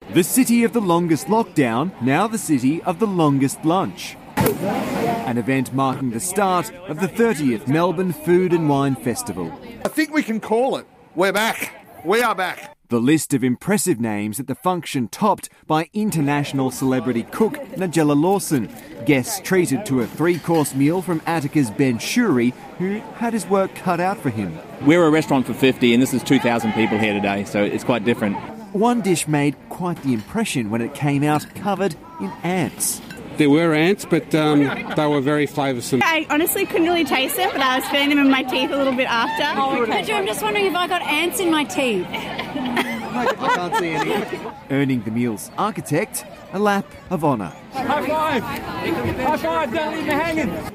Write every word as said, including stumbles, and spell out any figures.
The city of the longest lockdown, now the city of the longest lunch. An event marking the start of the thirtieth Melbourne Food and Wine Festival. I think we can call it. We're back. We are back. The list of impressive names at the function topped by international celebrity cook Nigella Lawson. Guests treated to a three-course meal from Attica's Ben Shuri, who had his work cut out for him. We're a restaurant for fifty and this is two thousand people here today, so it's quite different. One dish made quite the impression when it came out covered in ants. There were ants, but um, they were very flavoursome. I honestly couldn't really taste it, but I was feeling them in my teeth a little bit after. Oh, okay. I'm just wondering if I got ants in my teeth. I can't see any. Earning the meal's architect a lap of honour. High five! High five! Don't leave me hanging!